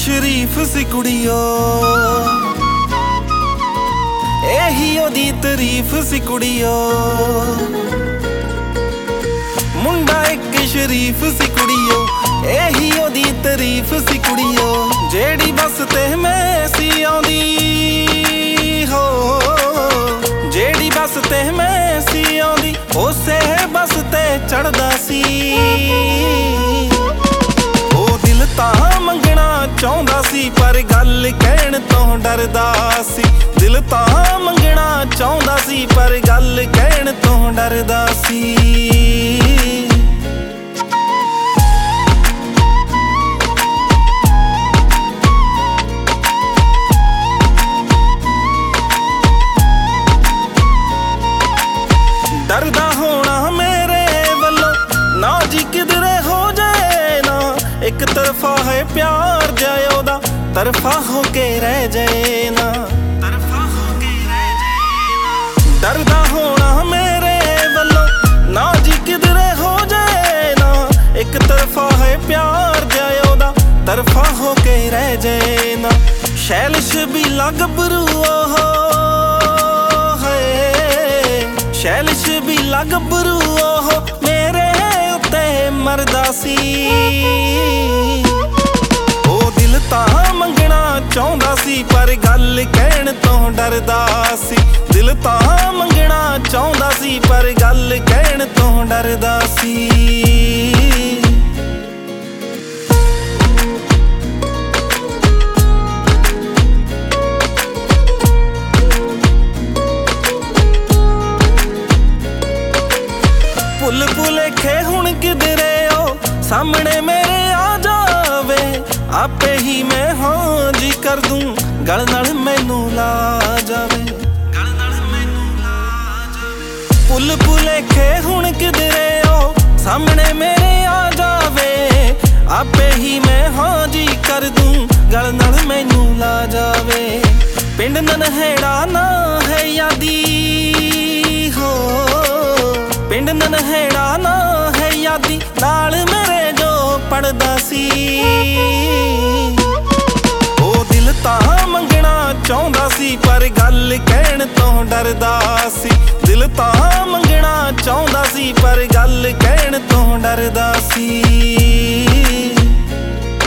शरीफ सी कुड़ियो एही ओदी तारीफ सी कुड़ियो। मुंडा एक शरीफ सी कुड़ियो एही ओदी तारीफ सी कुड़ियो। जेड़ी बस ते मैं सी आउंदी हो, जेड़ी बस ते मैं सी आउंदी उसे बस ते चढ़दा सी। ओ दिल तां मंगना चाहुंदा सी पर गल कहण तों डरदा सी। दिल तां मंगना चाहुंदा सी पर गल कहण तों डरदा सी। डरदा होना मेरे वल्लों ना जी किधरे हो जाए ना, एक तरफा है प्यार जाए ओदा तरफा होके रह जाए ना, तरफा होके रह जाए ना। डरदा होना मेरे वल्लों ना जी किधरे हो जाए ना, एक तरफा है प्यार जाए ओदा तरफा होके रह जाए ना। शैलिश भी लग बरू हो शैलिश भी लग बरू ओह मेरे उत्ते मरदा सी। ओ दिल तां मंगना चाहुंदा सी पर गल कहण तों डरदा सी। दिल तां मंगना चाहुंदा सी पर गल कहण तों डरदा सी। भुल भुलेखे हुण किधरे ओ सामने मेरे आ जावे, आपे ही मैं हाँ जी कर दूं गल नाल मैनू ला जावे, गल नाल मैनू ला जावे। भुल भुलेखे हुण किधरे ओ सामने मेरे आ जावे, आपे ही मैं हाँ जी कर दूं गल नाल मैनू ला जावे। पिंड ननहेड़ा ना है यादी हो, पिंड ननहेड़ा ना है यादी नाल मेरे जो पढ़दा सी। ओ दिल तां मंगना चाहुंदा सी पर गल कहण तों डरदा सी। दिल तां मंगना चाहुंदा सी पर गल कहण तों डरदा सी।